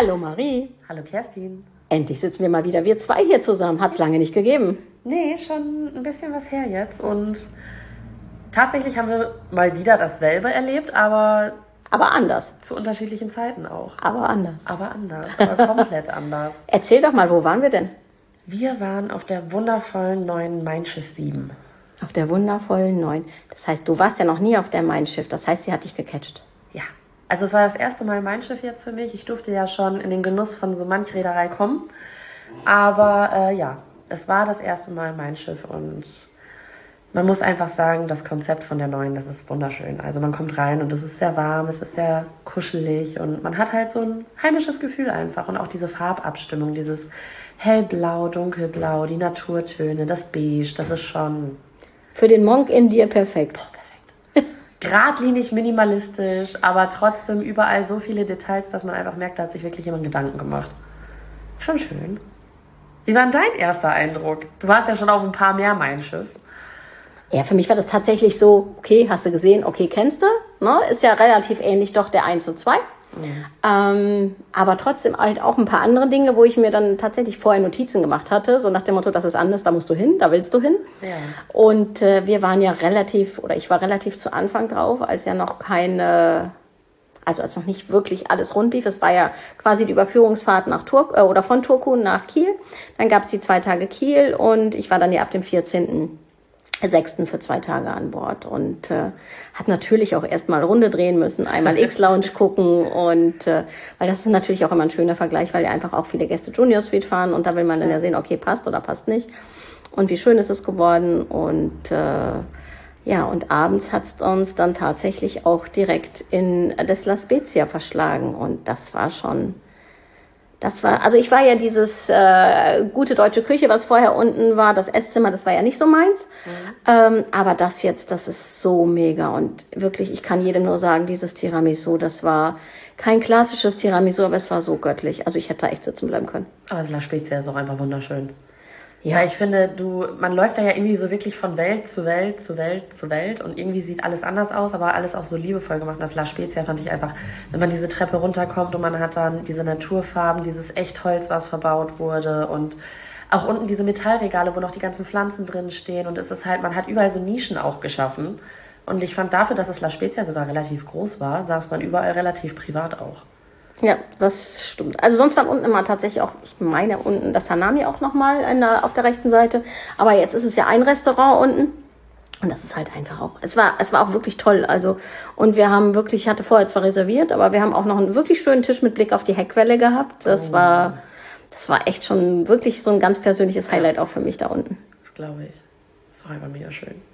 Hallo Marie. Hallo Kerstin. Endlich sitzen wir mal wieder, wir zwei hier zusammen. Hat's lange nicht gegeben. Nee, schon ein bisschen was her jetzt. Und tatsächlich haben wir mal wieder dasselbe erlebt, aber anders. zu unterschiedlichen Zeiten auch. Aber anders. Aber komplett anders. Erzähl doch mal, wo waren wir denn? Wir waren auf der wundervollen neuen Mein Schiff 7. Auf der wundervollen 9. Das heißt, du warst ja noch nie auf der Mein Schiff. Das heißt, sie hat dich gecatcht. Ja, also es war das erste Mal Mein Schiff jetzt für mich. Ich durfte ja schon in den Genuss von so manch Reederei kommen. Aber ja, es war das erste Mal Mein Schiff und man muss einfach sagen, das Konzept von der neuen, das ist wunderschön. Also man kommt rein und es ist sehr warm, es ist sehr kuschelig und man hat halt so ein heimisches Gefühl einfach. Und auch diese Farbabstimmung, dieses hellblau, dunkelblau, die Naturtöne, das Beige, das ist schon... Für den Monk in dir perfekt. Perfekt. Geradlinig, minimalistisch, aber trotzdem überall so viele Details, dass man einfach merkt, da hat sich wirklich jemand Gedanken gemacht. Schon schön. Wie war denn dein erster Eindruck? Du warst ja schon auf ein paar mehr Mein Schiff. Ja, für mich war das tatsächlich so, okay, hast du gesehen, okay, kennst du, ne? Ist ja relativ ähnlich doch der 1 und 2. Aber trotzdem halt auch ein paar andere Dinge, wo ich mir dann tatsächlich vorher Notizen gemacht hatte, so nach dem Motto, das ist anders, da musst du hin, da willst du hin. Ja. Und wir waren ja ich war relativ zu Anfang drauf, als ja noch als noch nicht wirklich alles rund lief. Es war ja quasi die Überführungsfahrt nach oder von Turku nach Kiel. Dann gab es die 2 Tage Kiel und ich war dann ja ab dem 14.06. für 2 Tage an Bord und habe natürlich auch erstmal eine Runde drehen müssen, einmal X-Lounge gucken und weil das ist natürlich auch immer ein schöner Vergleich, weil ja einfach auch viele Gäste Junior Suite fahren und da will man dann ja sehen, okay, passt oder passt nicht und wie schön ist es geworden und ja, und abends hat's uns dann tatsächlich auch direkt in das La Spezia verschlagen und also ich war ja dieses gute deutsche Küche, was vorher unten war, das Esszimmer, das war ja nicht so meins. Aber das jetzt, das ist so mega und wirklich, ich kann jedem nur sagen, dieses Tiramisu, das war kein klassisches Tiramisu, aber es war so göttlich. Also ich hätte da echt sitzen bleiben können. Aber das La Spezia ist auch einfach wunderschön. Ja, weil ich finde, man läuft da ja irgendwie so wirklich von Welt zu Welt zu Welt zu Welt und irgendwie sieht alles anders aus, aber alles auch so liebevoll gemacht. Und das La Spezia fand ich einfach, wenn man diese Treppe runterkommt und man hat dann diese Naturfarben, dieses Echtholz, was verbaut wurde und auch unten diese Metallregale, wo noch die ganzen Pflanzen drin stehen und es ist halt, man hat überall so Nischen auch geschaffen. Und ich fand dafür, dass das La Spezia sogar relativ groß war, saß man überall relativ privat auch. Ja, das stimmt. Also sonst waren unten immer tatsächlich auch, ich meine unten das Hanami auch nochmal auf der rechten Seite. Aber jetzt ist es ja ein Restaurant unten. Und das ist halt einfach auch, es war auch wirklich toll. Also, und wir haben wirklich, ich hatte vorher zwar reserviert, aber wir haben auch noch einen wirklich schönen Tisch mit Blick auf die Heckwelle gehabt. Das war echt schon wirklich so ein ganz persönliches Highlight auch für mich da unten. Das glaube ich. Das war einfach mega schön.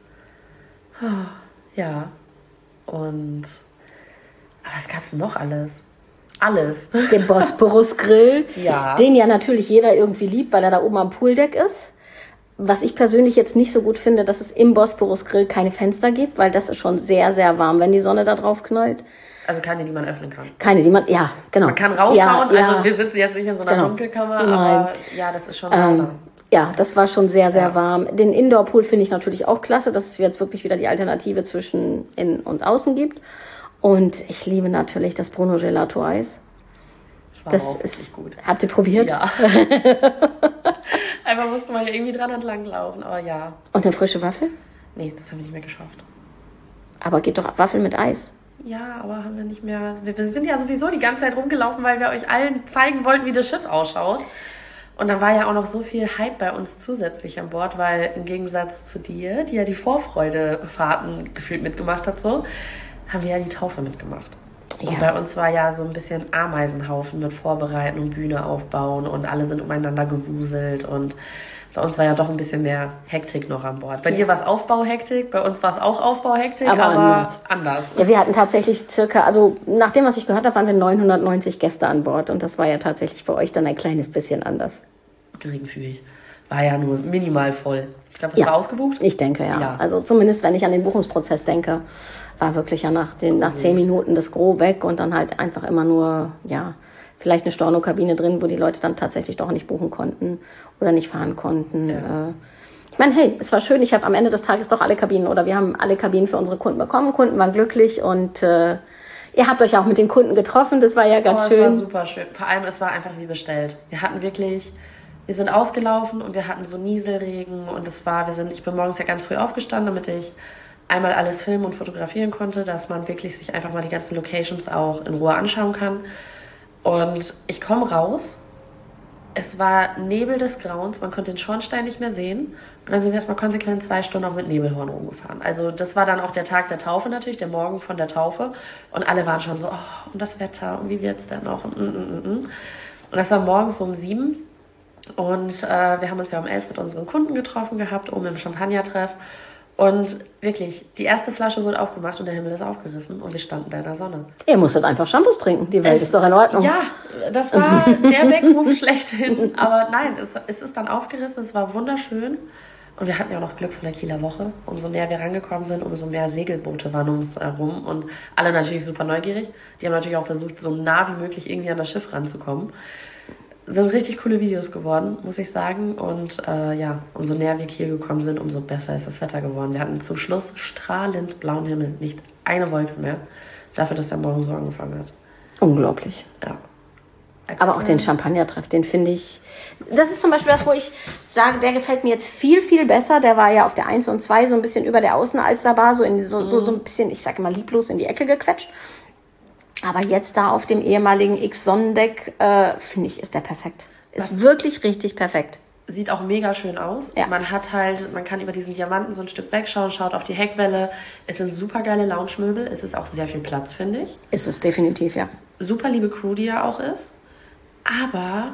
Ja. Und, aber was gab's denn noch alles? Alles. Den Bosporus Grill, ja. Den ja natürlich jeder irgendwie liebt, weil er da oben am Pooldeck ist. Was ich persönlich jetzt nicht so gut finde, dass es im Bosporus Grill keine Fenster gibt, weil das ist schon sehr, sehr warm, wenn die Sonne da drauf knallt. Also keine, die man öffnen kann. Keine, die man, ja, genau. Man kann rausschauen, ja, also wir sitzen jetzt nicht in so einer Dunkelkammer, Nein. aber ja, das ist schon warm. Ja, das war schon sehr, sehr warm. Den Indoor-Pool finde ich natürlich auch klasse, dass es jetzt wirklich wieder die Alternative zwischen Innen und Außen gibt. Und ich liebe natürlich das Bruno Gelato Eis. Das ist gut. Habt ihr probiert? Ja. Einfach musste man ja irgendwie dran entlang laufen, aber ja. Und eine frische Waffel? Nee, das haben wir nicht mehr geschafft. Aber geht doch Waffel mit Eis. Ja, aber haben wir nicht mehr. Wir sind ja sowieso die ganze Zeit rumgelaufen, weil wir euch allen zeigen wollten, wie das Schiff ausschaut. Und dann war ja auch noch so viel Hype bei uns zusätzlich an Bord, weil im Gegensatz zu dir, die ja die Vorfreudefahrten gefühlt mitgemacht hat, so, haben wir ja die Taufe mitgemacht. Ja. Und bei uns war ja so ein bisschen Ameisenhaufen mit Vorbereiten und Bühne aufbauen und alle sind umeinander gewuselt und bei uns war ja doch ein bisschen mehr Hektik noch an Bord. Bei dir war es Aufbauhektik, bei uns war es auch Aufbauhektik, aber anders. Ja, wir hatten tatsächlich also nach dem, was ich gehört habe, waren wir 990 Gäste an Bord und das war ja tatsächlich bei euch dann ein kleines bisschen anders. Geringfügig. War ja nur minimal voll. Ich glaube, das war ausgebucht? Ich denke, ja. Also zumindest, wenn ich an den Buchungsprozess denke, war wirklich ja nach 10 Minuten das Gros weg und dann halt einfach immer nur, ja, vielleicht eine Stornokabine drin, wo die Leute dann tatsächlich doch nicht buchen konnten oder nicht fahren konnten. Ja. Ich meine, hey, es war schön, ich habe am Ende des Tages doch alle Kabinen oder wir haben alle Kabinen für unsere Kunden bekommen. Kunden waren glücklich und Ihr habt euch auch mit den Kunden getroffen, das war ja ganz schön. Es war super schön. Vor allem, es war einfach wie bestellt. Wir sind ausgelaufen und wir hatten so Nieselregen und ich bin morgens ja ganz früh aufgestanden, damit ich einmal alles filmen und fotografieren konnte, dass man wirklich sich einfach mal die ganzen Locations auch in Ruhe anschauen kann. Und ich komme raus, es war Nebel des Grauens, man konnte den Schornstein nicht mehr sehen. Und dann sind wir erstmal konsequent 2 Stunden auch mit Nebelhorn rumgefahren. Also das war dann auch der Tag der Taufe natürlich, der Morgen von der Taufe. Und alle waren schon so, oh, und das Wetter, und wie wird's denn noch? Und das war morgens so um 7. Und wir haben uns ja um 11 mit unseren Kunden getroffen gehabt, oben im Champagnertreff. Und wirklich, die erste Flasche wurde aufgemacht und der Himmel ist aufgerissen und wir standen da in der Sonne. Ihr musstet einfach Shampoos trinken, die Welt ist doch in Ordnung. Ja, das war der Weckruf schlechthin. Aber nein, es ist dann aufgerissen, es war wunderschön. Und wir hatten ja auch noch Glück von der Kieler Woche. Umso näher wir rangekommen sind, umso mehr Segelboote waren um uns herum. Und alle natürlich super neugierig. Die haben natürlich auch versucht, so nah wie möglich irgendwie an das Schiff ranzukommen. Sind richtig coole Videos geworden, muss ich sagen. Und umso näher wir Kiel gekommen sind, umso besser ist das Wetter geworden. Wir hatten zum Schluss strahlend blauen Himmel, nicht eine Wolke mehr. Dafür, dass der Morgen so angefangen hat. Unglaublich. Ja. Aber auch den Champagnertreff, den finde ich... Das ist zum Beispiel das, wo ich sage, der gefällt mir jetzt viel, viel besser. Der war ja auf der 1 und 2 so ein bisschen über der Außenalsterbar, so ein bisschen, ich sage immer lieblos, in die Ecke gequetscht. Aber jetzt da auf dem ehemaligen X-Sonnendeck, finde ich, ist der perfekt. Ist wirklich richtig perfekt. Sieht auch mega schön aus. Ja. Man kann über diesen Diamanten so ein Stück wegschauen, schaut auf die Heckwelle. Es sind super geile Lounge-Möbel. Es ist auch sehr viel Platz, finde ich. Ist es definitiv, ja. Super liebe Crew, die ja auch ist. Aber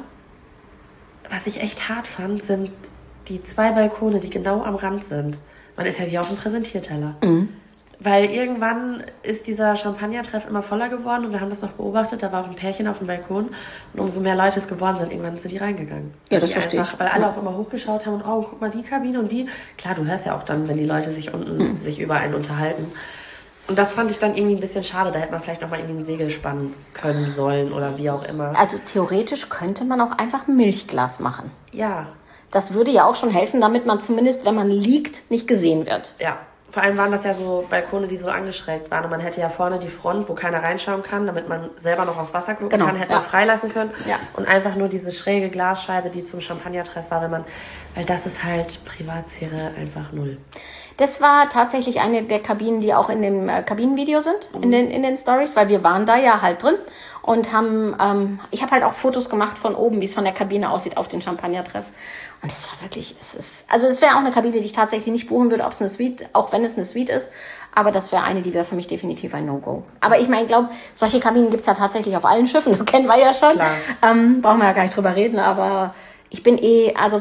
was ich echt hart fand, sind die 2 Balkone, die genau am Rand sind. Man ist ja wie auf einem Präsentierteller. Mhm. Weil irgendwann ist dieser Champagnertreff immer voller geworden und wir haben das noch beobachtet, da war auch ein Pärchen auf dem Balkon und umso mehr Leute es geworden sind, irgendwann sind die reingegangen. Ja, das verstehe ich. Weil alle auch immer hochgeschaut haben und oh, guck mal die Kabine und die. Klar, du hörst ja auch dann, wenn die Leute sich unten sich über einen unterhalten. Und das fand ich dann irgendwie ein bisschen schade, da hätte man vielleicht nochmal irgendwie ein Segel spannen können sollen oder wie auch immer. Also theoretisch könnte man auch einfach ein Milchglas machen. Ja. Das würde ja auch schon helfen, damit man zumindest, wenn man liegt, nicht gesehen wird. Ja. Vor allem waren das ja so Balkone, die so angeschrägt waren. Und man hätte ja vorne die Front, wo keiner reinschauen kann, damit man selber noch aufs Wasser gucken kann, hätte man freilassen können. Ja. Und einfach nur diese schräge Glasscheibe, die zum Champagnertreff war, weil das ist halt Privatsphäre einfach 0. Das war tatsächlich eine der Kabinen, die auch in dem Kabinenvideo sind, in den Stories, weil wir waren da ja halt drin und haben, ich habe halt auch Fotos gemacht von oben, wie es von der Kabine aussieht auf den Champagnertreff. Und es war wirklich, es wäre auch eine Kabine, die ich tatsächlich nicht buchen würde, ob es eine Suite, auch wenn es eine Suite ist. Aber das wäre eine, die wäre für mich definitiv ein No-Go. Aber ich meine, ich glaube, solche Kabinen gibt's ja tatsächlich auf allen Schiffen, das kennen wir ja schon. Brauchen wir ja gar nicht drüber reden, aber ich bin also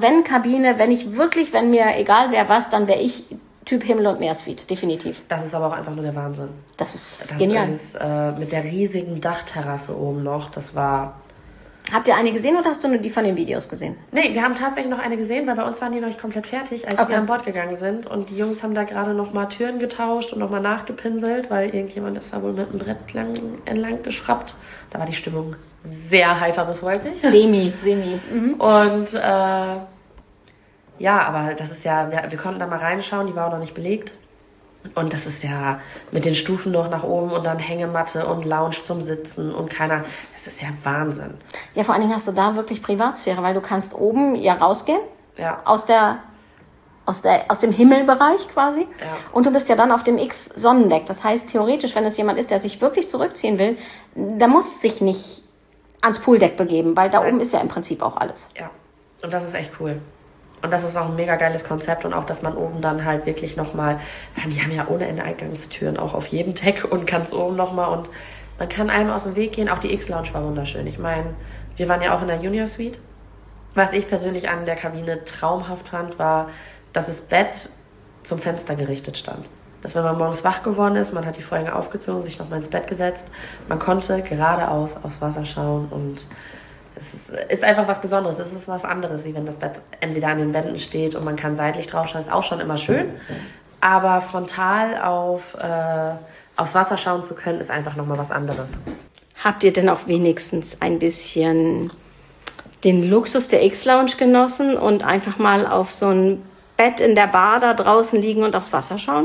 wenn mir egal wer was, dann wäre ich Typ Himmel- und Meer-Suite, definitiv. Das ist aber auch einfach nur der Wahnsinn. Das ist genial. Mit der riesigen Dachterrasse oben noch, das war... Habt ihr eine gesehen oder hast du nur die von den Videos gesehen? Nee, wir haben tatsächlich noch eine gesehen, weil bei uns waren die noch nicht komplett fertig, als wir an Bord gegangen sind. Und die Jungs haben da gerade nochmal Türen getauscht und nochmal nachgepinselt, weil irgendjemand ist da wohl mit einem Brett entlang geschraubt. Da war die Stimmung sehr heiter bis wolkig. Semi. Mhm. Und aber das ist ja, wir konnten da mal reinschauen, die war auch noch nicht belegt. Und das ist ja mit den Stufen noch nach oben und dann Hängematte und Lounge zum Sitzen und das ist ja Wahnsinn. Ja, vor allen Dingen hast du da wirklich Privatsphäre, weil du kannst oben ja rausgehen. Ja. Aus dem Himmelbereich quasi. Ja. Und du bist ja dann auf dem X-Sonnendeck. Das heißt, theoretisch, wenn es jemand ist, der sich wirklich zurückziehen will, der muss sich nicht ans Pooldeck begeben, weil da oben ist ja im Prinzip auch alles. Ja, und das ist echt cool. Und das ist auch ein mega geiles Konzept und auch, dass man oben dann halt wirklich nochmal, die haben ja ohne Ende Eingangstüren, auch auf jedem Deck und ganz oben nochmal und man kann einem aus dem Weg gehen. Auch die X-Lounge war wunderschön. Ich meine, wir waren ja auch in der Junior Suite. Was ich persönlich an der Kabine traumhaft fand, war, dass das Bett zum Fenster gerichtet stand. Dass wenn man morgens wach geworden ist, man hat die Vorhänge aufgezogen, sich nochmal ins Bett gesetzt, man konnte geradeaus aufs Wasser schauen und es ist einfach was Besonderes. Es ist was anderes, wie wenn das Bett entweder an den Wänden steht und man kann seitlich drauf schauen. Ist auch schon immer schön. Aber frontal aufs Wasser schauen zu können, ist einfach nochmal was anderes. Habt ihr denn auch wenigstens ein bisschen den Luxus der X-Lounge genossen und einfach mal auf so ein Bett in der Bar da draußen liegen und aufs Wasser schauen?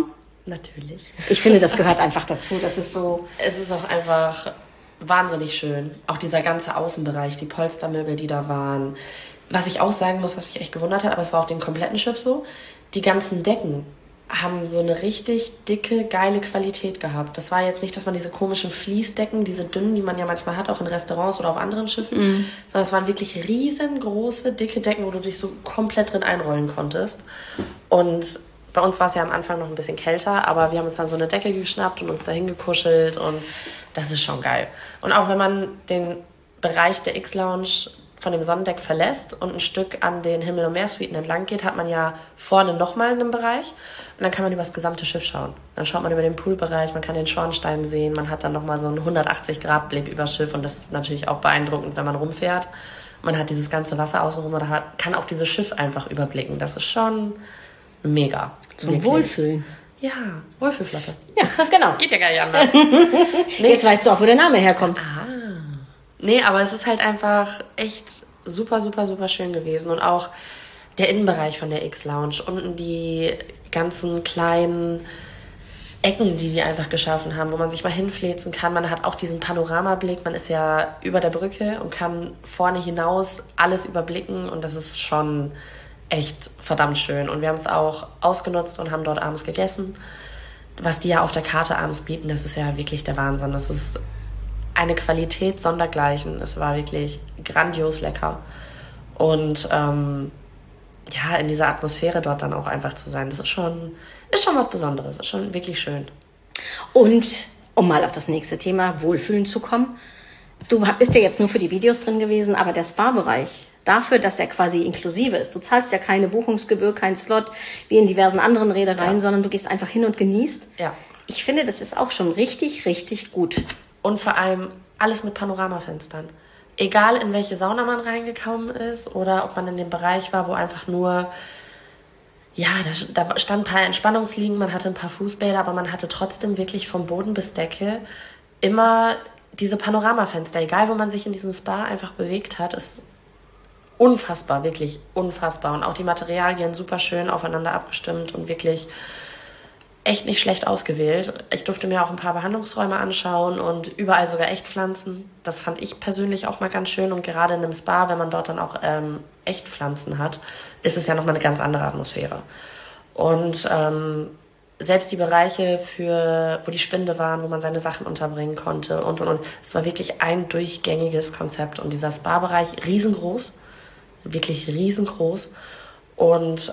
Natürlich. Ich finde, das gehört einfach dazu. Das ist so... Es ist auch einfach wahnsinnig schön. Auch dieser ganze Außenbereich, die Polstermöbel, die da waren. Was ich auch sagen muss, was mich echt gewundert hat, aber es war auf dem kompletten Schiff so, die ganzen Decken haben so eine richtig dicke, geile Qualität gehabt. Das war jetzt nicht, dass man diese komischen Fließdecken, diese dünnen, die man ja manchmal hat, auch in Restaurants oder auf anderen Schiffen, sondern es waren wirklich riesengroße, dicke Decken, wo du dich so komplett drin einrollen konntest. Und bei uns war es ja am Anfang noch ein bisschen kälter, aber wir haben uns dann so eine Decke geschnappt und uns dahin gekuschelt und das ist schon geil. Und auch wenn man den Bereich der X-Lounge von dem Sonnendeck verlässt und ein Stück an den Himmel- und Meersuiten entlang geht, hat man ja vorne nochmal einen Bereich und dann kann man über das gesamte Schiff schauen. Dann schaut man über den Poolbereich, man kann den Schornstein sehen, man hat dann nochmal so einen 180-Grad-Blick über das Schiff und das ist natürlich auch beeindruckend, wenn man rumfährt. Man hat dieses ganze Wasser außenrum und kann auch dieses Schiff einfach überblicken. Das ist schon mega. Zum wirklich. Wohlfühlen. Ja, Wohlfühlflotte. Ja, genau. Geht ja gar nicht anders. Nee. Jetzt weißt du auch, wo der Name herkommt. Nee, aber es ist halt einfach echt super, super, super schön gewesen. Und auch der Innenbereich von der X-Lounge. Unten die ganzen kleinen Ecken, die einfach geschaffen haben, wo man sich mal hinfläzen kann. Man hat auch diesen Panoramablick. Man ist ja über der Brücke und kann vorne hinaus alles überblicken. Und das ist schon echt verdammt schön. Und wir haben es auch ausgenutzt und haben dort abends gegessen. Was die ja auf der Karte abends bieten, das ist ja wirklich der Wahnsinn. Das ist eine Qualität sondergleichen. Es war wirklich grandios lecker. Und ja, in dieser Atmosphäre dort dann auch einfach zu sein, das ist schon was Besonderes. Ist schon wirklich schön. Und um mal auf das nächste Thema Wohlfühlen zu kommen. Du bist ja jetzt nur für die Videos drin gewesen, aber der Spa-Bereich, dafür, dass er quasi inklusive ist. Du zahlst ja keine Buchungsgebühr, kein Slot, wie in diversen anderen Reedereien, sondern du gehst einfach hin und genießt. Ja. Ich finde, das ist auch schon richtig, richtig gut. Und vor allem alles mit Panoramafenstern. Egal, in welche Sauna man reingekommen ist oder ob man in dem Bereich war, wo einfach nur, ja, da standen ein paar Entspannungsliegen, man hatte ein paar Fußbäder, aber man hatte trotzdem wirklich vom Boden bis Decke immer diese Panoramafenster. Egal, wo man sich in diesem Spa einfach bewegt hat, ist unfassbar, wirklich unfassbar. Und auch die Materialien super schön aufeinander abgestimmt und wirklich echt nicht schlecht ausgewählt. Ich durfte mir auch ein paar Behandlungsräume anschauen und überall sogar Echtpflanzen. Das fand ich persönlich auch mal ganz schön. Und gerade in einem Spa, wenn man dort dann auch Echtpflanzen hat, ist es ja nochmal eine ganz andere Atmosphäre. Und selbst die Bereiche, wo die Spinde waren, wo man seine Sachen unterbringen konnte und. Es war wirklich ein durchgängiges Konzept. Und dieser Spa-Bereich riesengroß, wirklich riesengroß. Und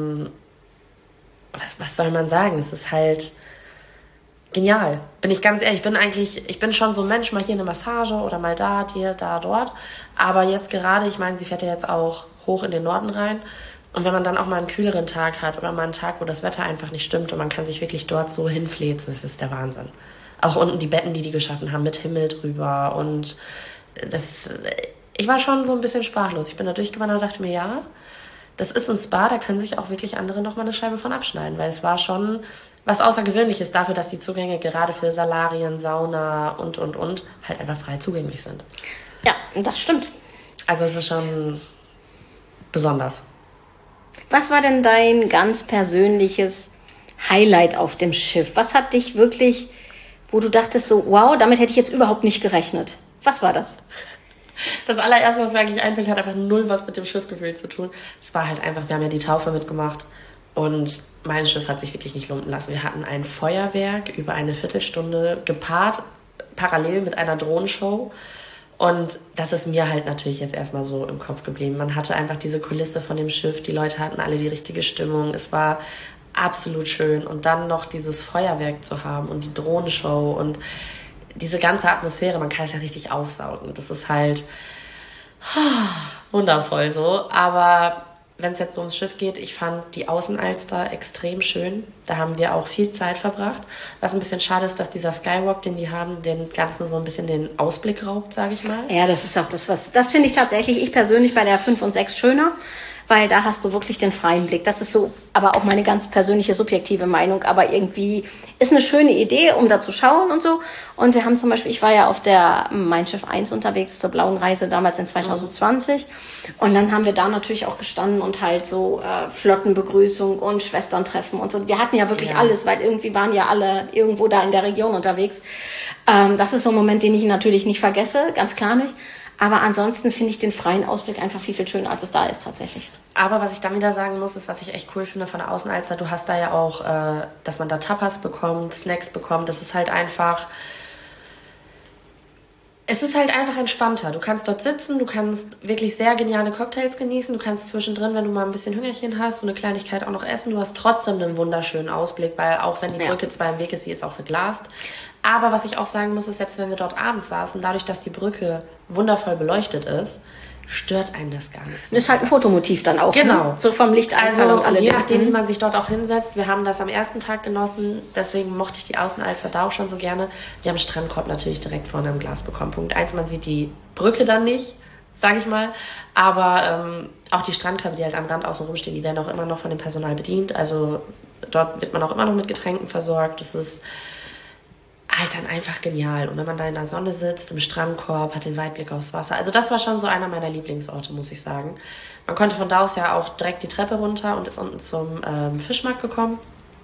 was soll man sagen? Es ist halt genial. Bin ich ganz ehrlich, ich bin schon so ein Mensch, mal hier eine Massage oder mal da, hier, da, dort. Aber jetzt gerade, ich meine, sie fährt ja jetzt auch hoch in den Norden rein. Und wenn man dann auch mal einen kühleren Tag hat oder mal einen Tag, wo das Wetter einfach nicht stimmt und man kann sich wirklich dort so hinfläzen, das ist der Wahnsinn. Auch unten die Betten, die geschaffen haben, mit Himmel drüber. Und ich war schon so ein bisschen sprachlos. Ich bin da durchgewandert und dachte mir, ja, das ist ein Spa, da können sich auch wirklich andere noch mal eine Scheibe von abschneiden, weil es war schon was Außergewöhnliches dafür, dass die Zugänge gerade für Salarien, Sauna und halt einfach frei zugänglich sind. Ja, das stimmt. Also es ist schon besonders. Was war denn dein ganz persönliches Highlight auf dem Schiff? Was hat dich wirklich, wo du dachtest so, wow, damit hätte ich jetzt überhaupt nicht gerechnet? Was war das? Das allererste, was mir eigentlich einfällt, hat einfach null was mit dem Schiffgefühl zu tun. Es war halt einfach, wir haben ja die Taufe mitgemacht und mein Schiff hat sich wirklich nicht lumpen lassen. Wir hatten ein Feuerwerk über eine Viertelstunde gepaart, parallel mit einer Drohnenshow. Und das ist mir halt natürlich jetzt erstmal so im Kopf geblieben. Man hatte einfach diese Kulisse von dem Schiff, die Leute hatten alle die richtige Stimmung. Es war absolut schön. Und dann noch dieses Feuerwerk zu haben und die Drohnenshow und diese ganze Atmosphäre, man kann es ja richtig aufsaugen. Das ist halt wundervoll so. Aber wenn es jetzt so ums Schiff geht, ich fand die Außenalster extrem schön. Da haben wir auch viel Zeit verbracht. Was ein bisschen schade ist, dass dieser Skywalk, den die haben, den Ganzen so ein bisschen den Ausblick raubt, sage ich mal. Ja, das ist auch das finde ich tatsächlich, ich persönlich bei der 5 und 6 schöner. weil da hast du wirklich den freien Blick. Das ist so, aber auch meine ganz persönliche, subjektive Meinung. Aber irgendwie ist eine schöne Idee, um da zu schauen und so. Und wir haben zum Beispiel, ich war ja auf der Mein Schiff 1 unterwegs zur Blauen Reise damals in 2020. Und dann haben wir da natürlich auch gestanden und halt so Flottenbegrüßung und Schwesterntreffen und so. Wir hatten ja wirklich alles, weil irgendwie waren ja alle irgendwo da in der Region unterwegs. Das ist so ein Moment, den ich natürlich nicht vergesse, ganz klar nicht. Aber ansonsten finde ich den freien Ausblick einfach viel, viel schöner, als es da ist tatsächlich. Aber was ich dann wieder sagen muss, ist, was ich echt cool finde von der Außenalster, du hast da ja auch, dass man da Tapas bekommt, Snacks bekommt. Das ist halt einfach... Es ist halt einfach entspannter. Du kannst dort sitzen, du kannst wirklich sehr geniale Cocktails genießen, du kannst zwischendrin, wenn du mal ein bisschen Hüngerchen hast, so eine Kleinigkeit auch noch essen. Du hast trotzdem einen wunderschönen Ausblick, weil auch wenn die Brücke zwar im Weg ist, sie ist auch verglast. Aber was ich auch sagen muss, ist, selbst wenn wir dort abends saßen, dadurch, dass die Brücke wundervoll beleuchtet ist, stört einen das gar nicht so. Das ist halt ein Fotomotiv dann auch. Genau. Ne? So vom Lichteinfall und je nachdem, wie man sich dort auch hinsetzt. Wir haben das am ersten Tag genossen, deswegen mochte ich die Außenalster da auch schon so gerne. Wir haben Strandkorb natürlich direkt vorne im Glas bekommen. Punkt 1, man sieht die Brücke dann nicht, sage ich mal, aber auch die Strandkörbe, die halt am Rand außen rumstehen, die werden auch immer noch von dem Personal bedient. Also dort wird man auch immer noch mit Getränken versorgt. Das ist halt dann einfach genial. Und wenn man da in der Sonne sitzt, im Strandkorb, hat den Weitblick aufs Wasser. Also das war schon so einer meiner Lieblingsorte, muss ich sagen. Man konnte von da aus ja auch direkt die Treppe runter und ist unten zum Fischmarkt gekommen.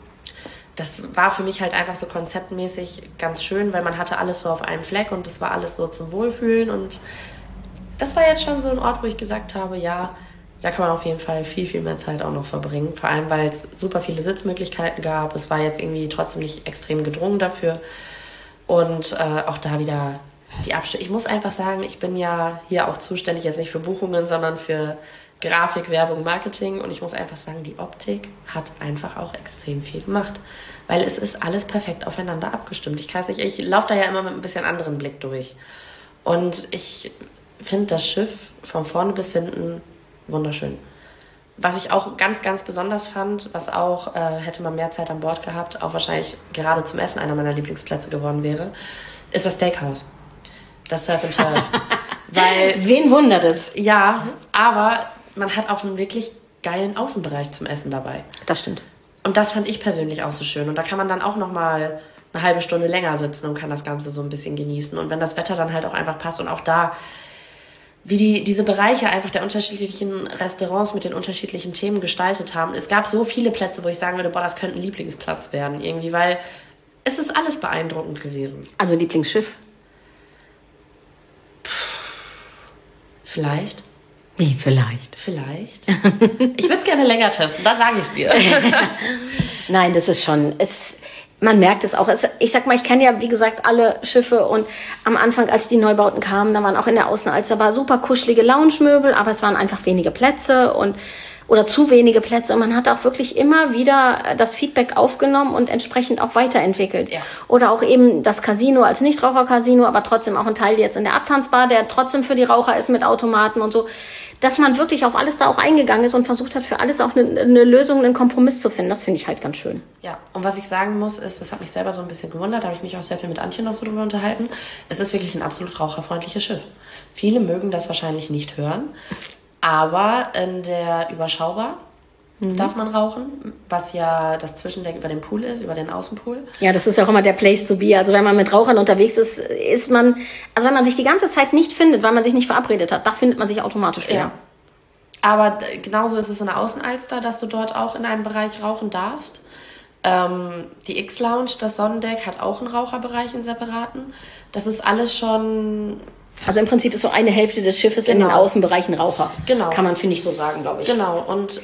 Das war für mich halt einfach so konzeptmäßig ganz schön, weil man hatte alles so auf einem Fleck und das war alles so zum Wohlfühlen. Und das war jetzt schon so ein Ort, wo ich gesagt habe, ja, da kann man auf jeden Fall viel, viel mehr Zeit auch noch verbringen. Vor allem, weil es super viele Sitzmöglichkeiten gab. Es war jetzt irgendwie trotzdem nicht extrem gedrungen dafür. Und auch da wieder die Abstimmung. Ich muss einfach sagen, ich bin ja hier auch zuständig, jetzt nicht für Buchungen, sondern für Grafik, Werbung, Marketing. Und ich muss einfach sagen, die Optik hat einfach auch extrem viel gemacht. Weil es ist alles perfekt aufeinander abgestimmt. Ich weiß nicht, ich laufe da ja immer mit ein bisschen anderen Blick durch. Und ich finde das Schiff von vorne bis hinten wunderschön. Was ich auch ganz, ganz besonders fand, was auch, hätte man mehr Zeit an Bord gehabt, auch wahrscheinlich gerade zum Essen einer meiner Lieblingsplätze geworden wäre, ist das Steakhouse. Das Surf and Turf. Weil, wen wundert es? Ja, aber man hat auch einen wirklich geilen Außenbereich zum Essen dabei. Das stimmt. Und das fand ich persönlich auch so schön. Und da kann man dann auch nochmal eine halbe Stunde länger sitzen und kann das Ganze so ein bisschen genießen. Und wenn das Wetter dann halt auch einfach passt und auch da wie diese Bereiche einfach der unterschiedlichen Restaurants mit den unterschiedlichen Themen gestaltet haben. Es gab so viele Plätze, wo ich sagen würde, boah, das könnte ein Lieblingsplatz werden irgendwie, weil es ist alles beeindruckend gewesen. Also Lieblingsschiff? Vielleicht. Wie, vielleicht? Vielleicht. Ich würde es gerne länger testen, dann sage ich es dir. Nein, das ist schon... Man merkt es auch. Ich sag mal, ich kenne ja, wie gesagt, alle Schiffe und am Anfang, als die Neubauten kamen, da waren auch in der Außenalster war super kuschelige Lounge-Möbel, aber es waren einfach wenige Plätze oder zu wenige Plätze und man hat auch wirklich immer wieder das Feedback aufgenommen und entsprechend auch weiterentwickelt. Ja. Oder auch eben das Casino als Nichtraucher-Casino, aber trotzdem auch ein Teil jetzt in der Abtanzbar, der trotzdem für die Raucher ist mit Automaten und so. Dass man wirklich auf alles da auch eingegangen ist und versucht hat, für alles auch eine Lösung, einen Kompromiss zu finden. Das finde ich halt ganz schön. Ja, und was ich sagen muss, ist, das hat mich selber so ein bisschen gewundert, da habe ich mich auch sehr viel mit Antje noch so drüber unterhalten. Es ist wirklich ein absolut raucherfreundliches Schiff. Viele mögen das wahrscheinlich nicht hören, aber in der Überschaubar darf man rauchen, was ja das Zwischendeck über dem Pool ist, über den Außenpool. Ja, das ist auch immer der Place to be. Also wenn man mit Rauchern unterwegs ist, also wenn man sich die ganze Zeit nicht findet, weil man sich nicht verabredet hat, da findet man sich automatisch wieder. Ja. Aber genauso ist es in der Außenalster, dass du dort auch in einem Bereich rauchen darfst. Die X-Lounge, das Sonnendeck, hat auch einen Raucherbereich, einen separaten. Das ist alles schon... Also im Prinzip ist so eine Hälfte des Schiffes in den Außenbereichen Raucher. Genau. Kann man, finde ich, so sagen, glaube ich. Genau. Und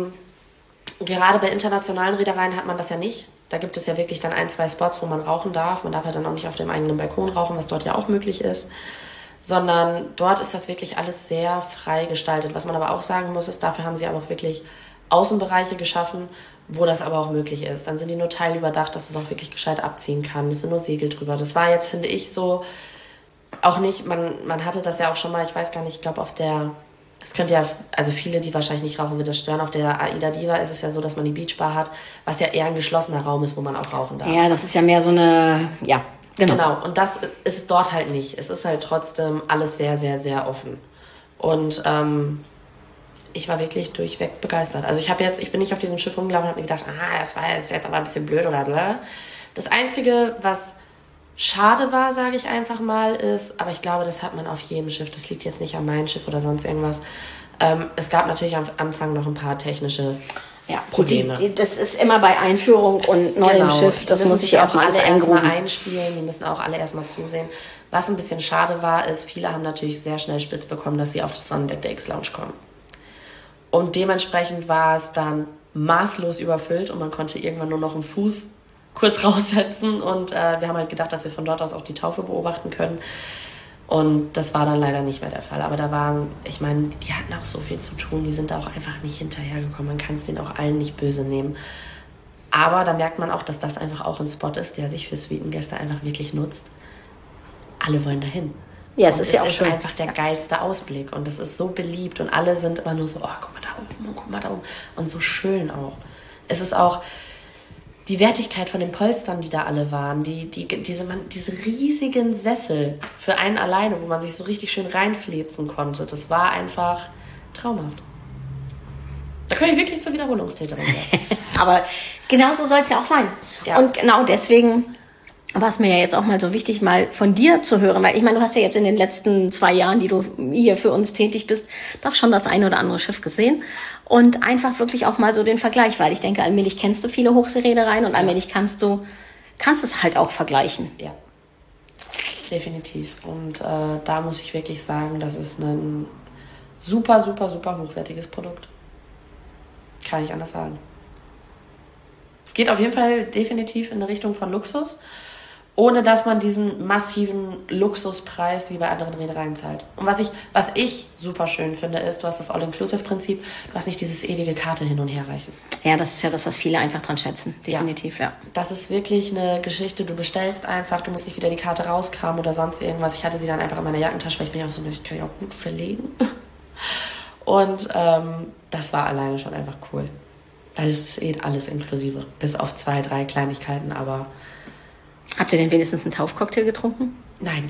gerade bei internationalen Reedereien hat man das ja nicht. Da gibt es ja wirklich dann 1, 2 Spots, wo man rauchen darf. Man darf halt dann auch nicht auf dem eigenen Balkon rauchen, was dort ja auch möglich ist. Sondern dort ist das wirklich alles sehr frei gestaltet. Was man aber auch sagen muss, ist, dafür haben sie aber auch wirklich Außenbereiche geschaffen, wo das aber auch möglich ist. Dann sind die nur teilüberdacht, dass es auch wirklich gescheit abziehen kann. Es sind nur Segel drüber. Das war jetzt, finde ich, so auch nicht, man hatte das ja auch schon mal, ich weiß gar nicht, ich glaube auf der, es könnte ja, also viele, die wahrscheinlich nicht rauchen, wird das stören. Auf der Aida Diva ist es ja so, dass man die Beachbar hat, was ja eher ein geschlossener Raum ist, wo man auch rauchen darf. Ja, das ist ja mehr so eine, ja, genau. Und das ist dort halt nicht. Es ist halt trotzdem alles sehr, sehr, sehr offen. Und ich war wirklich durchweg begeistert. Also ich bin nicht auf diesem Schiff rumgelaufen und habe mir gedacht, das ist jetzt aber ein bisschen blöd oder. Das Einzige, was schade war, sage ich einfach mal, ist, aber ich glaube, das hat man auf jedem Schiff, das liegt jetzt nicht an meinem Schiff oder sonst irgendwas. Es gab natürlich am Anfang noch ein paar technische Probleme. Das ist immer bei Einführung und neuem Schiff, das muss ich auch alle erstmal einspielen, die müssen auch alle erstmal zusehen. Was ein bisschen schade war, ist, viele haben natürlich sehr schnell spitz bekommen, dass sie auf das Sonnendeck der X-Lounge kommen. Und dementsprechend war es dann maßlos überfüllt und man konnte irgendwann nur noch einen Fuß kurz raussetzen und wir haben halt gedacht, dass wir von dort aus auch die Taufe beobachten können. Und das war dann leider nicht mehr der Fall. Aber da waren, ich meine, die hatten auch so viel zu tun, die sind da auch einfach nicht hinterhergekommen. Man kann es denen auch allen nicht böse nehmen. Aber da merkt man auch, dass das einfach auch ein Spot ist, der sich für Suitengäste einfach wirklich nutzt. Alle wollen dahin. Ja, es ist ja auch schön. Einfach der geilste Ausblick und es ist so beliebt und alle sind immer nur so, oh, guck mal da oben und guck mal da oben. Und so schön auch. Es ist auch die Wertigkeit von den Polstern, die da alle waren, diese riesigen Sessel für einen alleine, wo man sich so richtig schön reinfläzen konnte, das war einfach traumhaft. Da könnte ich wirklich zur Wiederholungstäterin werden. Aber genau so soll es ja auch sein. Ja. Und genau deswegen war es mir ja jetzt auch mal so wichtig, mal von dir zu hören, weil ich meine, du hast ja jetzt in den letzten 2 Jahren, die du hier für uns tätig bist, doch schon das eine oder andere Schiff gesehen und einfach wirklich auch mal so den Vergleich, weil ich denke, allmählich kennst du viele Hochseereedereien und allmählich kannst es halt auch vergleichen. Ja, definitiv. Und da muss ich wirklich sagen, das ist ein super, super, super hochwertiges Produkt. Kann ich anders sagen. Es geht auf jeden Fall definitiv in eine Richtung von Luxus, ohne dass man diesen massiven Luxuspreis wie bei anderen Reedereien zahlt. Und was ich super schön finde, ist, du hast das All-Inclusive-Prinzip, du hast nicht dieses ewige Karte hin und her reichen. Ja, das ist ja das, was viele einfach dran schätzen, definitiv, ja. Das ist wirklich eine Geschichte, du bestellst einfach, du musst nicht wieder die Karte rauskramen oder sonst irgendwas. Ich hatte sie dann einfach in meiner Jackentasche, weil ich mir auch so, ich kann die auch gut verlegen. Und das war alleine schon einfach cool. Weil es ist alles inklusive, bis auf 2, 3 Kleinigkeiten, aber... Habt ihr denn wenigstens einen Taufcocktail getrunken? Nein,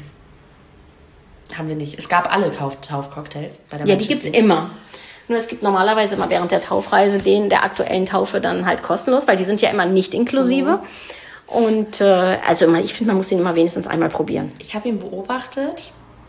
haben wir nicht. Es gab alle Taufcocktails bei der Ja, die gibt's immer. Nur es gibt normalerweise immer während der Taufreise den der aktuellen Taufe dann halt kostenlos, weil die sind ja immer nicht inklusive. Und also ich finde, man muss ihn immer wenigstens einmal probieren. Ich habe ihn beobachtet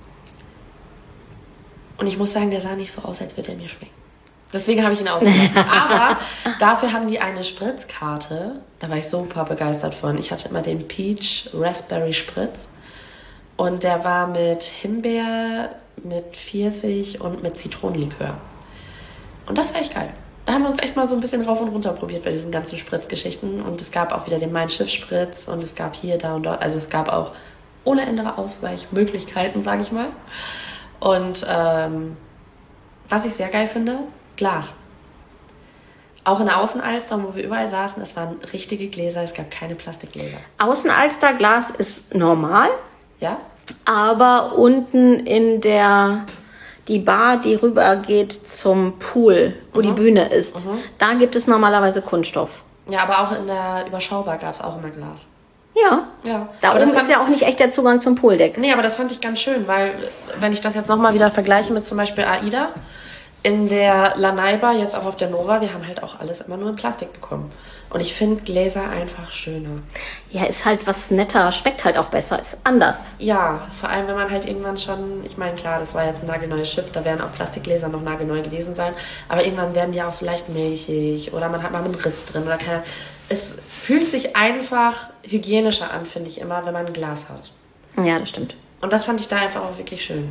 und ich muss sagen, der sah nicht so aus, als würde er mir schmecken. Deswegen habe ich ihn ausgelassen. Aber dafür haben die eine Spritzkarte. Da war ich super begeistert von. Ich hatte immer den Peach Raspberry Spritz. Und der war mit Himbeer, mit Pfirsich und mit Zitronenlikör. Und das war echt geil. Da haben wir uns echt mal so ein bisschen rauf und runter probiert bei diesen ganzen Spritzgeschichten. Und es gab auch wieder den Mein Schiff Spritz. Und es gab hier, da und dort. Also es gab auch ohne Ende Ausweichmöglichkeiten, sage ich mal. Und was ich sehr geil finde... Glas. Auch in der Außenalster, wo wir überall saßen, es waren richtige Gläser, es gab keine Plastikgläser. Außenalsterglas ist normal. Ja. Aber unten in die Bar, die rüber geht zum Pool, wo die Bühne ist, da gibt es normalerweise Kunststoff. Ja, aber auch in der Überschaubar gab es auch immer Glas. Ja. Da oben ist ja auch nicht echt der Zugang zum Pooldeck. Nee, aber das fand ich ganz schön, weil wenn ich das jetzt nochmal wieder vergleiche mit zum Beispiel AIDA, in der Lanai-Bar, jetzt auch auf der Nova, wir haben halt auch alles immer nur in Plastik bekommen. Und ich finde Gläser einfach schöner. Ja, ist halt was netter, schmeckt halt auch besser, ist anders. Ja, vor allem, wenn man halt irgendwann schon, ich meine, klar, das war jetzt ein nagelneues Schiff, da werden auch Plastikgläser noch nagelneu gewesen sein, aber irgendwann werden die auch so leicht milchig oder man hat mal einen Riss drin oder keine. Es fühlt sich einfach hygienischer an, finde ich immer, wenn man ein Glas hat. Ja, das stimmt. Und das fand ich da einfach auch wirklich schön.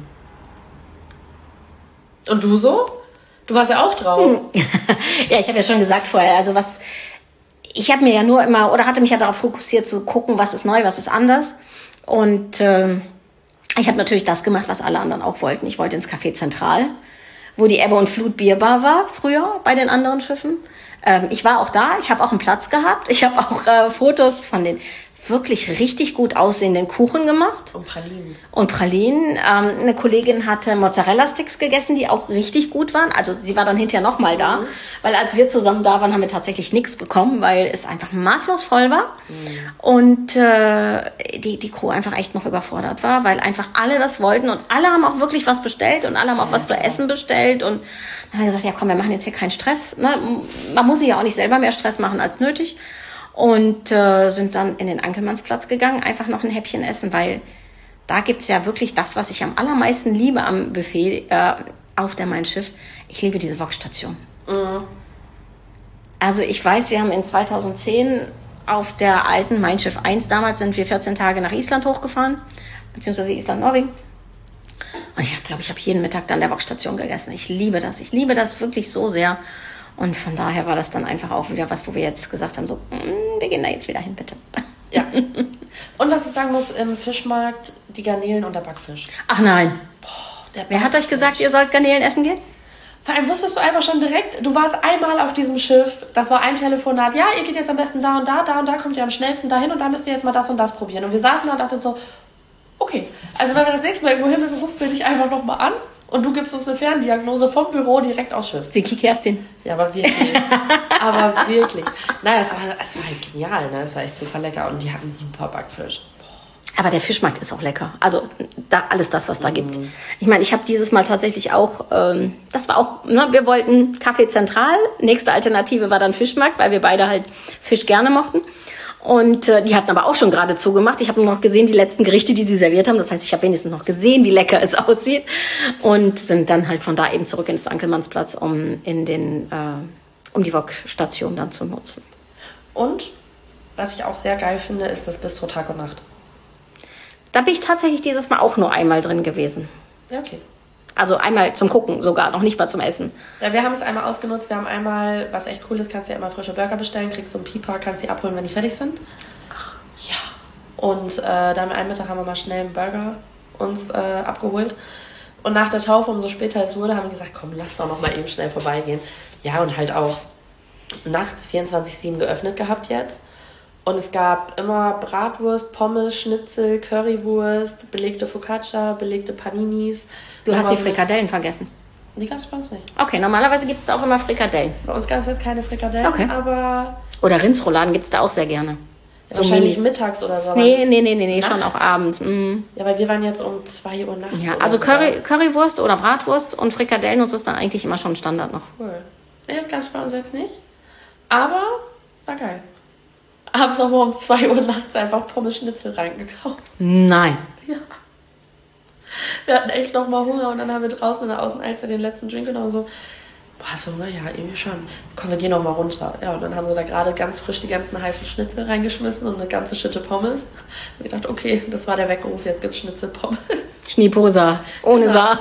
Und du so? Du warst ja auch drauf. Ja, ich habe ja schon gesagt vorher, also ich habe mir ja nur immer, oder hatte mich ja darauf fokussiert zu gucken, was ist neu, was ist anders. Und ich habe natürlich das gemacht, was alle anderen auch wollten. Ich wollte ins Café Zentral, wo die Ebbe und Flut Bierbar war, früher bei den anderen Schiffen. Ich war auch da, ich habe auch einen Platz gehabt. Ich habe auch Fotos von den wirklich richtig gut aussehenden Kuchen gemacht. Und Pralinen. Eine Kollegin hatte Mozzarella-Sticks gegessen, die auch richtig gut waren. Also sie war dann hinterher nochmal da. Weil als wir zusammen da waren, haben wir tatsächlich nichts bekommen, weil es einfach maßlos voll war. Und die Crew einfach echt noch überfordert war, weil einfach alle das wollten. Und alle haben auch wirklich was bestellt und alle haben auch was zu essen bestellt. Und dann haben wir gesagt, ja komm, wir machen jetzt hier keinen Stress. Ne? Man muss sich ja auch nicht selber mehr Stress machen als nötig. Und sind dann in den Ankelmannsplatz gegangen, einfach noch ein Häppchen essen, weil da gibt's ja wirklich das, was ich am allermeisten liebe am Buffet auf der Mein Schiff. Ich liebe diese Wokstation. Also ich weiß, wir haben in 2010 auf der alten Mein Schiff 1, damals sind wir 14 Tage nach Island hochgefahren, beziehungsweise Island-Norwegen. Und ich glaube, ich habe jeden Mittag dann der Wokstation gegessen. Ich liebe das wirklich so sehr. Und von daher war das dann einfach auch wieder was, wo wir jetzt gesagt haben, so, wir gehen da jetzt wieder hin, bitte. Ja. Und was ich sagen muss, im Fischmarkt, die Garnelen und der Backfisch. Ach nein. Wer hat euch gesagt, ihr sollt Garnelen essen gehen? Vor allem wusstest du einfach schon direkt, du warst einmal auf diesem Schiff, das war ein Telefonat, ja, ihr geht jetzt am besten da und da kommt ihr am schnellsten dahin und da müsst ihr jetzt mal das und das probieren. Und wir saßen da und dachten so, okay, also wenn wir das nächste Mal irgendwo hin müssen, rufen wir dich einfach nochmal an. Und du gibst uns eine Ferndiagnose vom Büro direkt aufs Schiff. Vicky Kerstin. Ja, aber wirklich. Naja, es war halt genial, ne? Es war echt super lecker. Und die hatten super Backfisch. Aber der Fischmarkt ist auch lecker. Also alles das, was da gibt. Ich meine, ich habe dieses Mal tatsächlich auch, das war auch, ne, wir wollten Café Zentral. Nächste Alternative war dann Fischmarkt, weil wir beide halt Fisch gerne mochten. Und die hatten aber auch schon gerade zugemacht. Ich habe nur noch gesehen, die letzten Gerichte, die sie serviert haben. Das heißt, ich habe wenigstens noch gesehen, wie lecker es aussieht. Und sind dann halt von da eben zurück ins Ankelmannsplatz, um die Wokstation dann zu nutzen. Und was ich auch sehr geil finde, ist das Bistro Tag und Nacht. Da bin ich tatsächlich dieses Mal auch nur einmal drin gewesen. Ja, okay. Also einmal zum Gucken sogar, noch nicht mal zum Essen. Ja, wir haben es einmal ausgenutzt. Wir haben einmal, was echt cool ist, kannst du ja immer frische Burger bestellen, kriegst so einen Pieper, kannst sie abholen, wenn die fertig sind. Ach. Ja. Und dann einen Mittag haben wir mal schnell einen Burger uns abgeholt. Und nach der Taufe, umso später es wurde, haben wir gesagt, komm, lass doch noch mal eben schnell vorbeigehen. Ja, und halt auch nachts 24/7 geöffnet gehabt jetzt. Und es gab immer Bratwurst, Pommes, Schnitzel, Currywurst, belegte Focaccia, belegte Paninis. Du hast die Frikadellen vergessen. Die gab es bei uns nicht. Okay, normalerweise gibt es da auch immer Frikadellen. Bei uns gab es jetzt keine Frikadellen, okay. Aber... Oder Rindsrouladen gibt es da auch sehr gerne. Ja, so wahrscheinlich mittags oder so. Nee, schon auch abends. Ja, weil wir waren jetzt um 2 Uhr nachts. Ja, also so Currywurst oder Bratwurst und Frikadellen und so ist dann eigentlich immer schon Standard noch. Cool. Nee, das gab es bei uns jetzt nicht. Aber war geil. Abends nochmal um 2 Uhr nachts einfach Pommes-Schnitzel reingekauft. Nein. Ja. Wir hatten echt nochmal Hunger und dann haben wir draußen in der Außenalster den letzten Drink genommen und so, hast du Hunger? Ja, irgendwie schon. Komm, wir gehen nochmal runter. Ja, und dann haben sie da gerade ganz frisch die ganzen heißen Schnitzel reingeschmissen und eine ganze Schütte Pommes. Und ich dachte, okay, das war der Weckruf, jetzt gibt's Schnitzel-Pommes. Schnieposa, ohne Saar.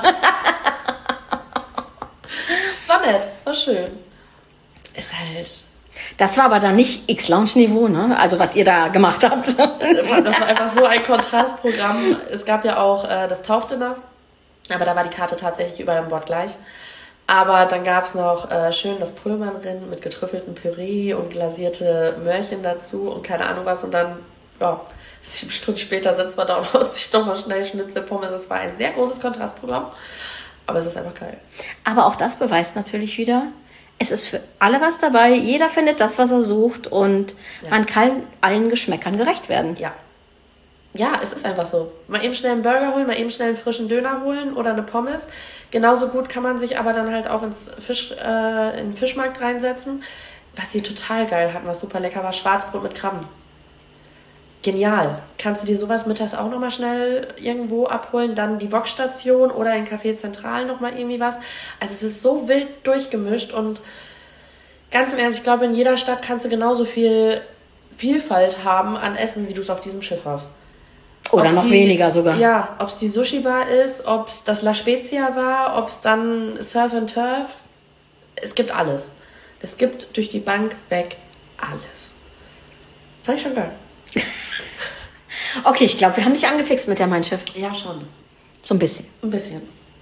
War nett, war schön. Ist halt... Das war aber dann nicht X-Lounge-Niveau, ne? Also was ihr da gemacht habt. Das war einfach so ein Kontrastprogramm. Es gab ja auch das Taufdinner, aber da war die Karte tatsächlich überall an Bord gleich. Aber dann gab es noch schön das Pullmanrind mit getrüffeltem Püree und glasierte Möhrchen dazu und keine Ahnung was. Und dann, ja, 7 Stunden später sitzt man da und haut sich nochmal schnell Schnitzelpommes. Das war ein sehr großes Kontrastprogramm, aber es ist einfach geil. Aber auch das beweist natürlich wieder, es ist für alle was dabei. Jeder findet das, was er sucht und man kann allen Geschmäckern gerecht werden. Ja. Ja, es ist einfach so. Mal eben schnell einen Burger holen, mal eben schnell einen frischen Döner holen oder eine Pommes. Genauso gut kann man sich aber dann halt auch in den Fischmarkt reinsetzen. Was sie total geil hatten, was super lecker war, Schwarzbrot mit Krabben. Genial. Kannst du dir sowas mittags auch nochmal schnell irgendwo abholen? Dann die Wokstation oder in Café Zentral nochmal irgendwie was. Also es ist so wild durchgemischt und ganz im Ernst, ich glaube, in jeder Stadt kannst du genauso viel Vielfalt haben an Essen, wie du es auf diesem Schiff hast. Oder noch weniger sogar. Ja, ob es die Sushi-Bar ist, ob es das La Spezia war, ob es dann Surf and Turf. Es gibt alles. Es gibt durch die Bank weg alles. Fand ich schon geil. Okay, ich glaube, wir haben dich angefixt mit der Mein Schiff. Ja, schon. So ein bisschen. Ein bisschen.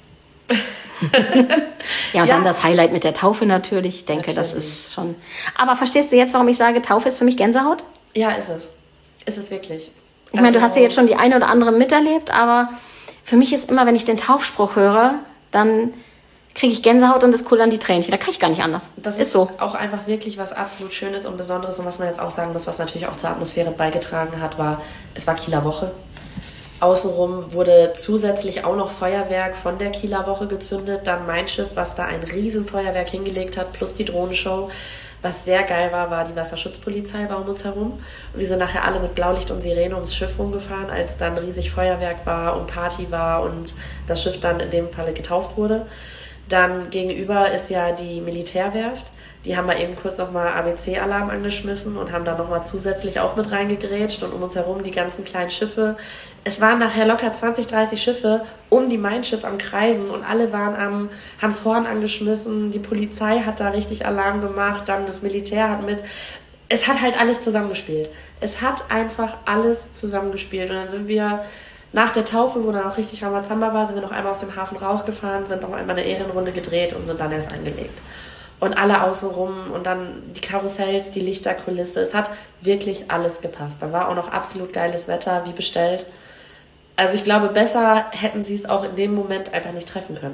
Ja, und dann das Highlight mit der Taufe natürlich. Ich denke, das ist schon... Aber verstehst du jetzt, warum ich sage, Taufe ist für mich Gänsehaut? Ja, ist es. Ist es wirklich. Ich meine, du hast ja jetzt schon die eine oder andere miterlebt, aber für mich ist immer, wenn ich den Taufspruch höre, dann kriege ich Gänsehaut und es kullern die Tränchen. Da kann ich gar nicht anders. Das ist so. Auch einfach wirklich was absolut Schönes und Besonderes. Und was man jetzt auch sagen muss, was natürlich auch zur Atmosphäre beigetragen hat, es war Kieler Woche. Außenrum wurde zusätzlich auch noch Feuerwerk von der Kieler Woche gezündet. Dann Mein Schiff, was da ein Riesenfeuerwerk hingelegt hat, plus die Drohnenshow. Was sehr geil war die Wasserschutzpolizei war um uns herum. Und die sind nachher alle mit Blaulicht und Sirene ums Schiff rumgefahren, als dann riesig Feuerwerk war und Party war und das Schiff dann in dem Falle getauft wurde. Dann gegenüber ist ja die Militärwerft. Die haben wir eben kurz nochmal ABC-Alarm angeschmissen und haben da nochmal zusätzlich auch mit reingegrätscht und um uns herum die ganzen kleinen Schiffe. Es waren nachher locker 20, 30 Schiffe um die Mein Schiff am Kreisen und alle haben das Horn angeschmissen. Die Polizei hat da richtig Alarm gemacht, dann das Militär hat mit. Es hat halt alles zusammengespielt. Es hat einfach alles zusammengespielt und dann sind wir nach der Taufe, wo dann auch richtig Rambazamba war, sind wir noch einmal aus dem Hafen rausgefahren, sind noch einmal eine Ehrenrunde gedreht und sind dann erst eingelegt. Und alle außenrum und dann die Karussells, die Lichterkulisse. Es hat wirklich alles gepasst. Da war auch noch absolut geiles Wetter, wie bestellt. Also ich glaube, besser hätten sie es auch in dem Moment einfach nicht treffen können.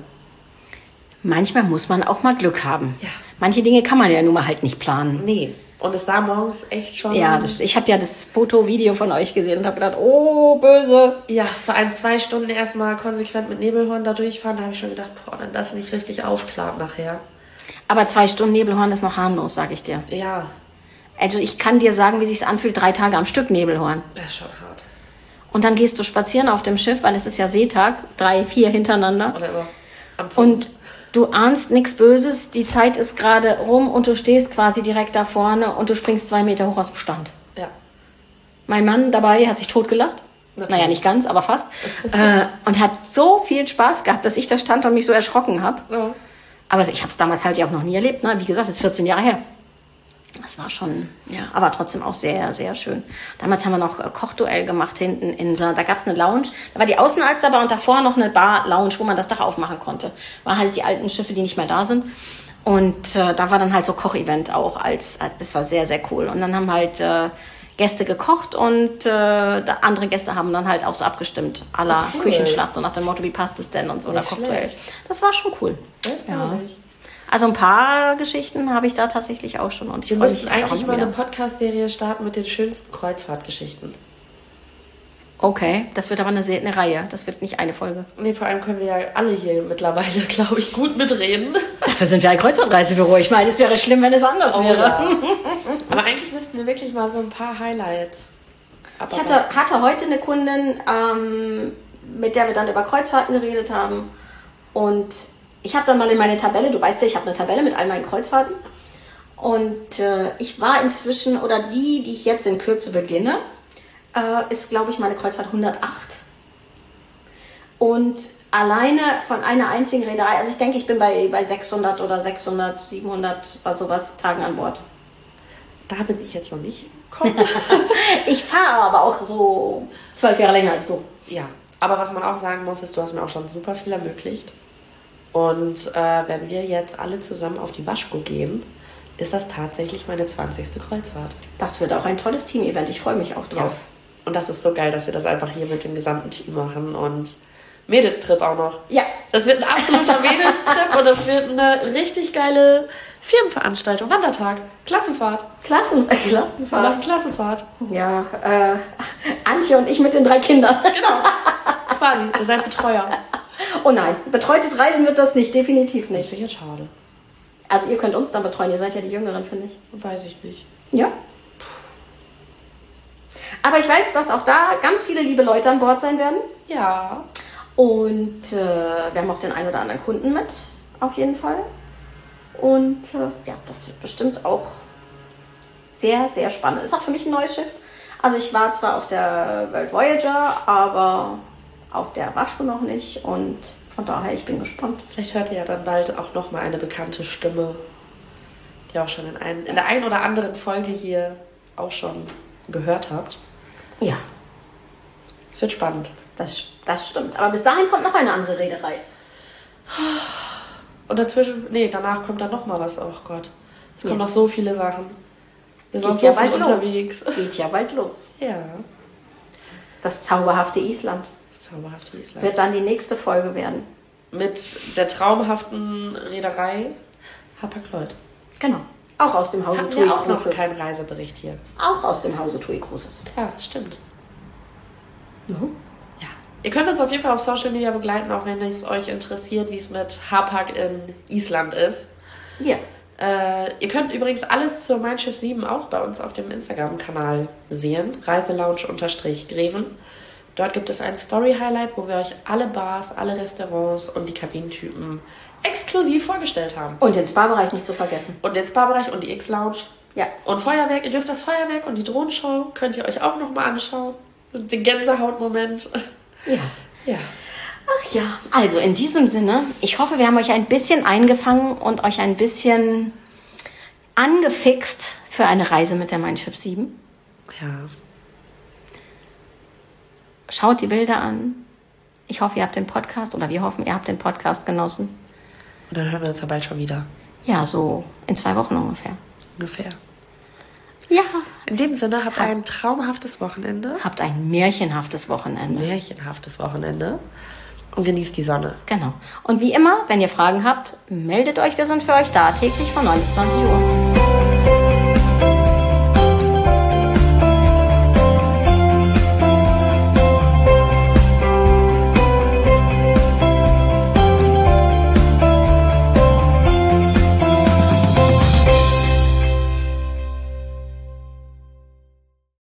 Manchmal muss man auch mal Glück haben. Ja. Manche Dinge kann man ja nun mal halt nicht planen. Nee. Und es sah morgens echt schon... Ja, ich habe ja das Foto-Video von euch gesehen und habe gedacht, oh, böse. Ja, vor allem 2 Stunden erstmal konsequent mit Nebelhorn da durchfahren. Da habe ich schon gedacht, wenn das nicht richtig aufklappt nachher. Aber 2 Stunden Nebelhorn ist noch harmlos, sag ich dir. Ja. Also ich kann dir sagen, wie sich's anfühlt, 3 Tage am Stück Nebelhorn. Das ist schon hart. Und dann gehst du spazieren auf dem Schiff, weil es ist ja Seetag, 3, 4 hintereinander. Oder immer am Zug. Und du ahnst nichts Böses, die Zeit ist gerade rum und du stehst quasi direkt da vorne und du springst 2 Meter hoch aus dem Stand. Ja. Mein Mann dabei hat sich totgelacht. Natürlich. Naja, nicht ganz, aber fast. Und hat so viel Spaß gehabt, dass ich da stand und mich so erschrocken habe. Ja. Aber ich habe es damals halt ja auch noch nie erlebt. Ne? Wie gesagt, das ist 14 Jahre her. Das war schon, ja, aber trotzdem auch sehr, sehr schön. Damals haben wir noch Kochduell gemacht hinten da gab es eine Lounge. Da war die Außenalster und davor noch eine Bar-Lounge, wo man das Dach aufmachen konnte. War halt die alten Schiffe, die nicht mehr da sind. Und da war dann halt so Kochevent auch. Das war sehr, sehr cool. Und dann haben halt Gäste gekocht und andere Gäste haben dann halt auch so abgestimmt. À la cool. Küchenschlacht, so nach dem Motto, wie passt es denn und so. Oder Kochduell. Das war schon cool. Das glaube ich. Also ein paar Geschichten habe ich da tatsächlich auch schon. Und wir müssen eigentlich mal eine Podcast-Serie starten mit den schönsten Kreuzfahrtgeschichten. Okay, das wird aber eine Reihe. Das wird nicht eine Folge. Nee, vor allem können wir ja alle hier mittlerweile, glaube ich, gut mitreden. Dafür sind wir ein Kreuzfahrtreisebüro. Ich meine, es wäre schlimm, wenn es anders wäre. Ja. Aber eigentlich müssten wir wirklich mal so ein paar Highlights. Ich hatte heute eine Kundin, mit der wir dann über Kreuzfahrten geredet haben. Und ich habe dann mal in meine Tabelle, du weißt ja, ich habe eine Tabelle mit all meinen Kreuzfahrten. Und ich war inzwischen, oder die ich jetzt in Kürze beginne, ist, glaube ich, meine Kreuzfahrt 108. Und alleine von einer einzigen Reederei, also ich denke, ich bin bei 600 oder 600, 700, war sowas, Tagen an Bord. Da bin ich jetzt noch nicht gekommen. Ich fahre aber auch so 12 Jahre länger als du. Ja, aber was man auch sagen muss, ist, du hast mir auch schon super viel ermöglicht. Und wenn wir jetzt alle zusammen auf die Waschko gehen, ist das tatsächlich meine 20. Kreuzfahrt. Das wird auch ein tolles Team-Event. Ich freue mich auch drauf. Ja. Und das ist so geil, dass wir das einfach hier mit dem gesamten Team machen. Und Mädelstrip auch noch. Ja. Das wird ein absoluter Mädelstrip und das wird eine richtig geile Firmenveranstaltung. Wandertag. Klassenfahrt. Klassenfahrt. Wir machen Klassenfahrt. Ja, Antje und ich mit den 3 Kindern. Genau. Quasi. Ihr seid Betreuer. Oh nein, betreutes Reisen wird das nicht, definitiv nicht. Das finde ich jetzt schade. Also ihr könnt uns dann betreuen, ihr seid ja die Jüngeren, finde ich. Weiß ich nicht. Ja. Aber ich weiß, dass auch da ganz viele liebe Leute an Bord sein werden. Ja. Und wir haben auch den einen oder anderen Kunden mit, auf jeden Fall. Und ja, das wird bestimmt auch sehr, sehr spannend. Ist auch für mich ein neues Schiff. Also ich war zwar auf der World Voyager, aber auf der Waschko noch nicht. Und von daher, ich bin gespannt. Vielleicht hört ihr ja dann bald auch nochmal eine bekannte Stimme, die ihr auch schon in der einen oder anderen Folge hier auch schon gehört habt. Ja. Es wird spannend. Das stimmt. Aber bis dahin kommt noch eine andere Reederei. Und danach kommt dann noch mal was. Oh Gott. Es kommen noch so viele Sachen. Wir sind so viel unterwegs. Geht ja bald los. Ja. Das zauberhafte Island. Das zauberhafte Island. Wird dann die nächste Folge werden. Mit der traumhaften Reederei Hapag-Lloyd. Genau. Auch aus dem Hause TUI Cruises. Auch noch Cruises. kein Reisebericht hier. Auch aus dem Hause TUI Cruises. Ja, stimmt. Mhm. Ja. Ihr könnt uns auf jeden Fall auf Social Media begleiten, auch wenn es euch interessiert, wie es mit Hapag in Island ist. Ja. Ihr könnt übrigens alles zur Mein Schiff 7 auch bei uns auf dem Instagram-Kanal sehen. Reiselounge_Greven. Dort gibt es ein Story-Highlight, wo wir euch alle Bars, alle Restaurants und die Kabinentypen exklusiv vorgestellt haben. Und den Spa-Bereich nicht zu vergessen. Und den Spa-Bereich und die X-Lounge. Ja. Und Feuerwerk, ihr dürft das Feuerwerk und die Drohnenshow könnt ihr euch auch nochmal anschauen. Den Gänsehautmoment. Ja. Ja. Ach ja, also in diesem Sinne, ich hoffe, wir haben euch ein bisschen eingefangen und euch ein bisschen angefixt für eine Reise mit der Mein Schiff 7. Ja. Schaut die Bilder an. Ich hoffe, ihr habt den Podcast, oder wir hoffen, ihr habt den Podcast genossen. Und dann hören wir uns ja bald schon wieder. Ja, so in 2 Wochen ungefähr. Ungefähr. Ja. In dem Sinne, habt ein traumhaftes Wochenende. Habt ein märchenhaftes Wochenende. Märchenhaftes Wochenende. Und genießt die Sonne. Genau. Und wie immer, wenn ihr Fragen habt, meldet euch. Wir sind für euch da, täglich von 9 bis 20 Uhr.